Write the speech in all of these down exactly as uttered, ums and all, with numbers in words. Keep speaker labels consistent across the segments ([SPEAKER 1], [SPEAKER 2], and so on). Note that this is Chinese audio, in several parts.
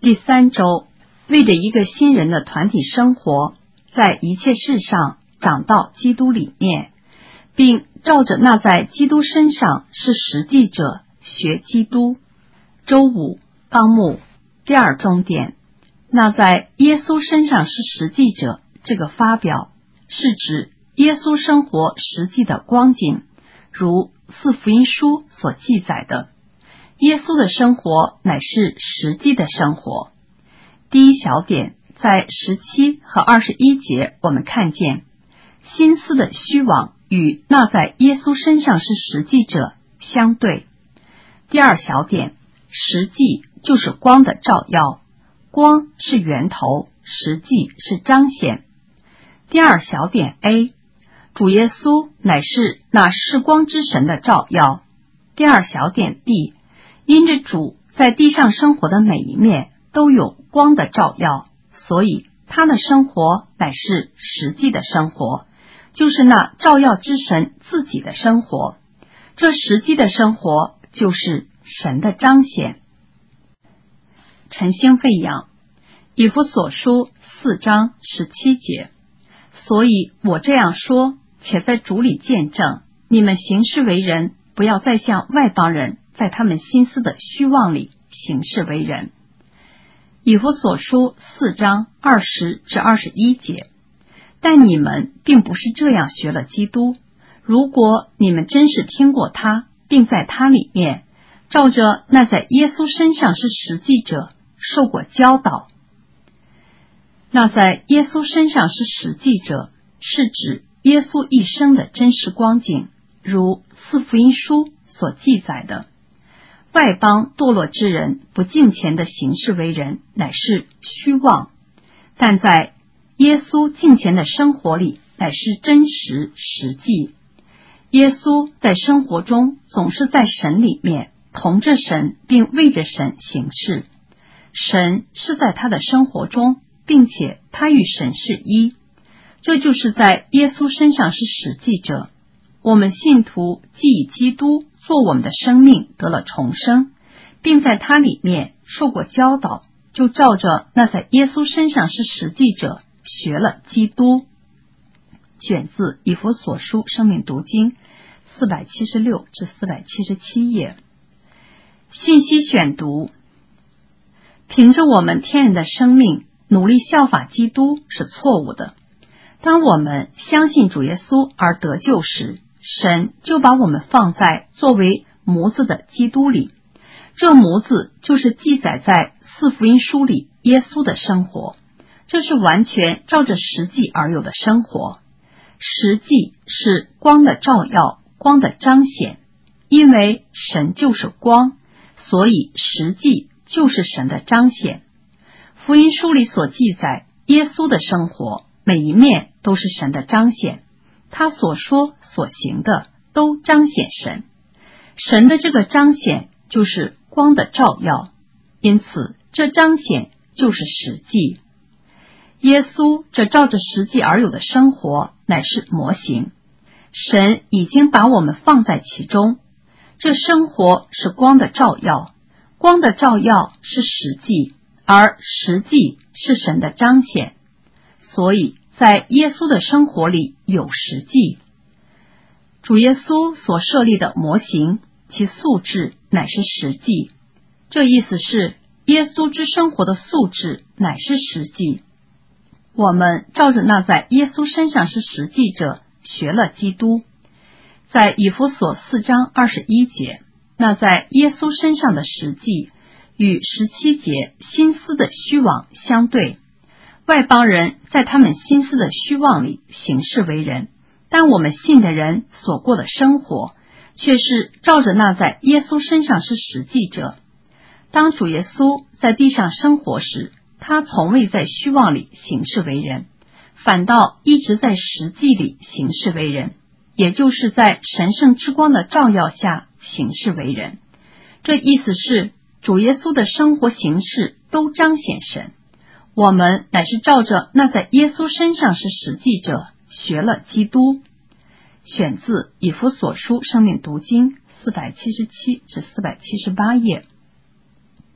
[SPEAKER 1] 第三周，为着一个新人的团体生活，在一切事上长到基督里面，并照着那在基督身上是实际者学基督。周五纲目第二重点，那在耶稣身上是实际者，这个发表是指耶稣生活实际的光景，如四福音书所记载的，耶稣的生活乃是实际的生活。第一小点，在十七和二十一节我们看见心思的虚妄与那在耶稣身上是实际者相对。第二小点，实际就是光的照耀，光是源头，实际是彰显。第二小点 A， 主耶稣乃是那是光之神的照耀。第二小点 B， 因着主在地上生活的每一面都有光的照耀，所以他的生活乃是实际的生活，就是那照耀之神自己的生活。这实际的生活就是神的彰显。晨星喂养，以弗所书四章十七节，所以我这样说，且在主里见证，你们行事为人，不要再像外邦人在他们心思的虚妄里行事为人。以弗所书四章二十至二十一节，但你们并不是这样学了基督，如果你们真是听过他，并在他里面照着那在耶稣身上是实际者受过教导。那在耶稣身上是实际者，是指耶稣一生的真实光景，如四福音书所记载的。外邦堕落之人不敬虔的行事为人，乃是虚妄，但在耶稣敬虔的生活里，乃是真实实际。耶稣在生活中总是在神里面，同着神，并为着神行事。神是在他的生活中，并且他与神是一，这就是在耶稣身上是实际者。我们信徒既以基督做我们的生命得了重生，并在他里面受过教导，就照着那在耶稣身上是实际者学了基督。选自以弗所书生命读经四百七十六至四百七十七页。信息选读，凭着我们天然的生命努力效法基督是错误的。当我们相信主耶稣而得救时，神就把我们放在作为模子的基督里，这模子就是记载在四福音书里耶稣的生活，这是完全照着实际而有的生活。实际是光的照耀，光的彰显，因为神就是光，所以实际就是神的彰显。福音书里所记载耶稣的生活，每一面都是神的彰显，他所说所行的都彰显神。神的这个彰显就是光的照耀，因此这彰显就是实际。耶稣这照着实际而有的生活乃是模型，神已经把我们放在其中。这生活是光的照耀，光的照耀是实际，而实际是神的彰显。所以在耶稣的生活里有实际。主耶稣所设立的模型，其素质乃是实际。这意思是耶稣之生活的素质乃是实际。我们照着那在耶稣身上是实际者学了基督。在以弗所四章二十一节，那在耶稣身上的实际与十七节心思的虚妄相对。外邦人在他们心思的虚妄里行事为人，但我们信的人所过的生活却是照着那在耶稣身上是实际者。当主耶稣在地上生活时，他从未在虚妄里行事为人，反倒一直在实际里行事为人，也就是在神圣之光的照耀下行事为人。这意思是主耶稣的生活形式都彰显神，我们乃是照着那在耶稣身上是实际者学了基督。选自以弗所书生命读经四百七十七至四百七十八页。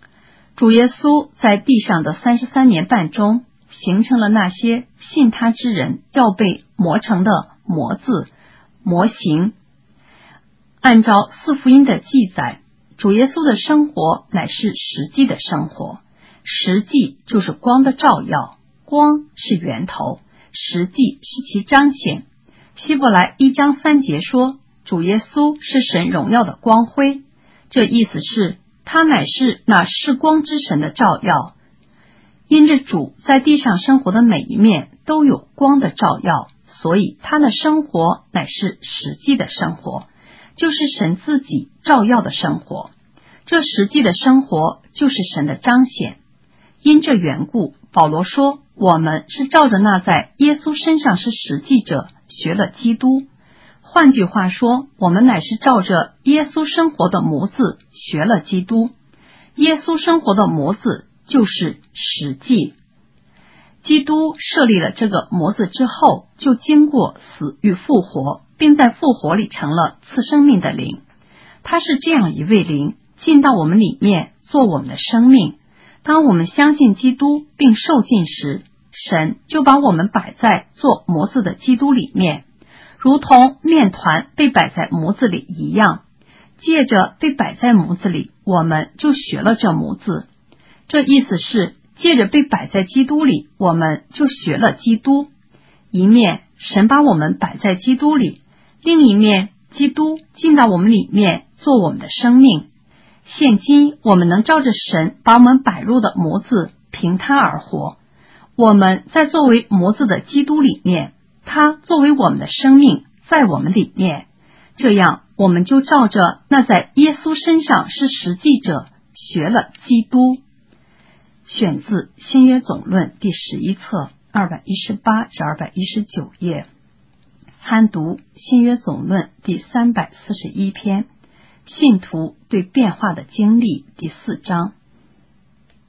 [SPEAKER 1] 主耶稣在地上的三十三年半中，形成了那些信他之人要被磨成的模字模型。按照四福音的记载，主耶稣的生活乃是实际的生活，实际就是光的照耀，光是源头，实际是其彰显。希伯来一章三节说，主耶稣是神荣耀的光辉，这意思是他乃是那是光之神的照耀。因着主在地上生活的每一面都有光的照耀，所以他的生活乃是实际的生活，就是神自己照耀的生活。这实际的生活就是神的彰显。因这缘故，保罗说，我们是照着那在耶稣身上是实际者学了基督。换句话说，我们乃是照着耶稣生活的模子学了基督。耶稣生活的模子就是实际。基督设立了这个模子之后，就经过死与复活，并在复活里成了赐生命的灵。他是这样一位灵，进到我们里面，做我们的生命。当我们相信基督并受浸时，神就把我们摆在做模子的基督里面，如同面团被摆在模子里一样。借着被摆在模子里，我们就学了这模子。这意思是，借着被摆在基督里，我们就学了基督。一面神把我们摆在基督里，另一面基督进到我们里面，做我们的生命。现今我们能照着神把我们摆入的模子，凭他而活。我们在作为模子的基督里面，他作为我们的生命在我们里面，这样我们就照着那在耶稣身上是实际者学了基督。选自新约总论第十一册二百一十八至二百一十九页，参读新约总论第三百四十一篇，信徒对变化的经历第四章。